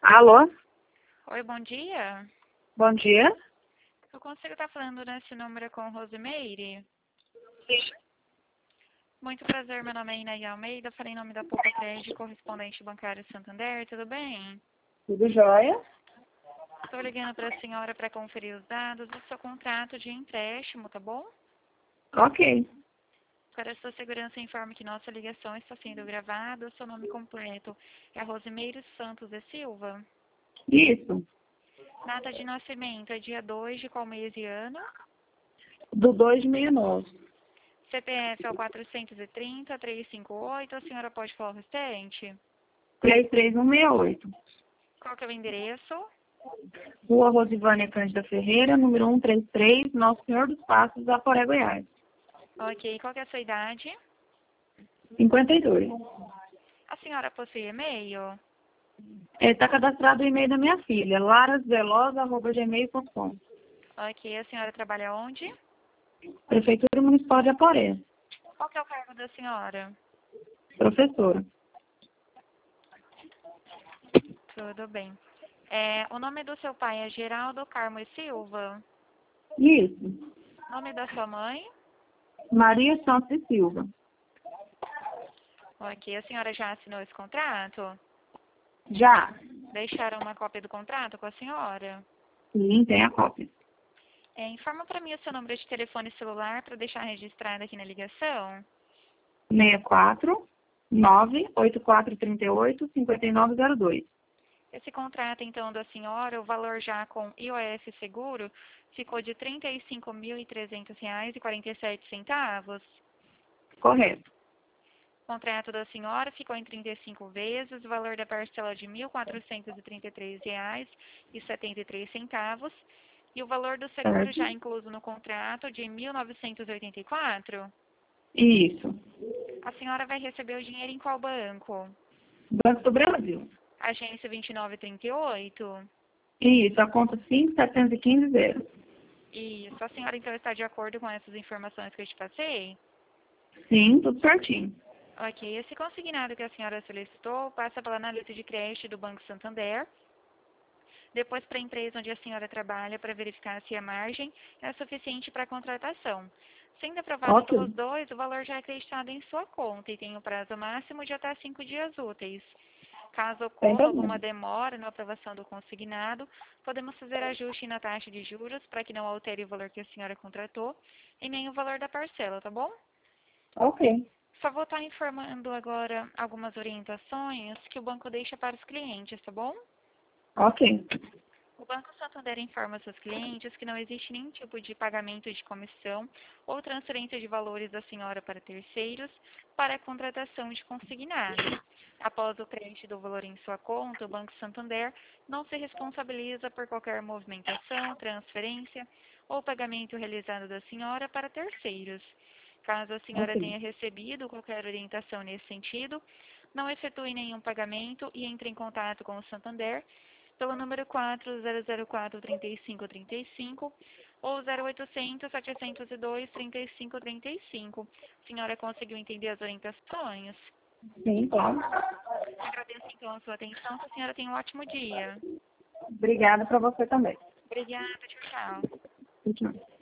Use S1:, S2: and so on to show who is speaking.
S1: Alô?
S2: Oi, bom dia.
S1: Bom dia.
S2: Eu consigo estar falando nesse número com Rosimeire?
S1: Sim.
S2: Muito prazer, meu nome é Inaí Almeida, falei em nome da Poupa Crédito, correspondente bancário Santander, tudo bem?
S1: Tudo jóia?
S2: Estou ligando para a senhora para conferir os dados do seu contrato de empréstimo, tá bom?
S1: Ok.
S2: Para a sua segurança, informe que nossa ligação está sendo gravada. O seu nome completo é Rosimeire Santos e Silva.
S1: Isso.
S2: Data de nascimento é dia 2 de qual mês e ano?
S1: Do 2009.
S2: CPF é o 430-358. A senhora pode falar o restante?
S1: 33168.
S2: Qual que é o endereço?
S1: Rua Rosivânia Cândida Ferreira, número 133, Nosso Senhor dos Passos, Aporé, Goiás.
S2: Ok. Qual que é a sua idade?
S1: 52.
S2: A senhora possui e-mail?
S1: Está cadastrado o e-mail da minha filha, larasvelosa@gmail.com.
S2: Ok. A senhora trabalha onde?
S1: Prefeitura Municipal de Aporé.
S2: Qual que é o cargo da senhora?
S1: Professora.
S2: Tudo bem. O nome do seu pai é Geraldo Carmo e Silva?
S1: Isso.
S2: Nome da sua mãe?
S1: Maria Santos e Silva.
S2: Ok. A senhora já assinou esse contrato?
S1: Já.
S2: Deixaram uma cópia do contrato com a senhora?
S1: Sim, tem a cópia.
S2: Informa para mim o seu número de telefone celular para deixar registrado aqui na ligação.
S1: 64 98438 5902.
S2: Esse contrato, então, da senhora, o valor já com IOF seguro, ficou de R$ 35.300,47.
S1: Correto.
S2: O contrato da senhora ficou em 35 vezes, o valor da parcela de R$ 1.433,73. E o valor do seguro
S1: Certo.
S2: já incluso no contrato de 1.984.
S1: Isso.
S2: A senhora vai receber o dinheiro em qual banco?
S1: Banco do Brasil.
S2: Agência 2938?
S1: Isso, a conta 57150.
S2: Isso. A senhora, então, está de acordo com essas informações que eu te passei?
S1: Sim, tudo certinho.
S2: Ok. Esse consignado que a senhora solicitou passa pela análise de crédito do Banco Santander, depois para a empresa onde a senhora trabalha para verificar se a margem é suficiente para a contratação. Sendo aprovado
S1: Ok.
S2: pelos dois, o valor já é acreditado em sua conta e tem um prazo máximo de até 5 dias úteis. Caso
S1: Sem
S2: ocorra alguma
S1: problema.
S2: demora na aprovação do consignado, podemos fazer ajuste na taxa de juros para que não altere o valor que a senhora contratou e nem o valor da parcela, tá bom?
S1: Ok.
S2: Só vou estar informando agora algumas orientações que o banco deixa para os clientes, tá bom?
S1: Ok.
S2: O Banco Santander informa seus clientes que não existe nenhum tipo de pagamento de comissão ou transferência de valores da senhora para terceiros para a contratação de consignado. Após o crédito do valor em sua conta, o Banco Santander não se responsabiliza por qualquer movimentação, transferência ou pagamento realizado da senhora para terceiros. Caso a senhora
S1: Ok.
S2: tenha recebido qualquer orientação nesse sentido, não efetue nenhum pagamento e entre em contato com o Santander pelo número 4004-3535 ou 0800 702 3535. A senhora conseguiu entender as orientações?
S1: Sim, claro.
S2: Agradeço então a sua atenção. Que a senhora tenha um ótimo dia.
S1: Obrigada para você também.
S2: Obrigada, tchau, tchau.
S1: Tchau.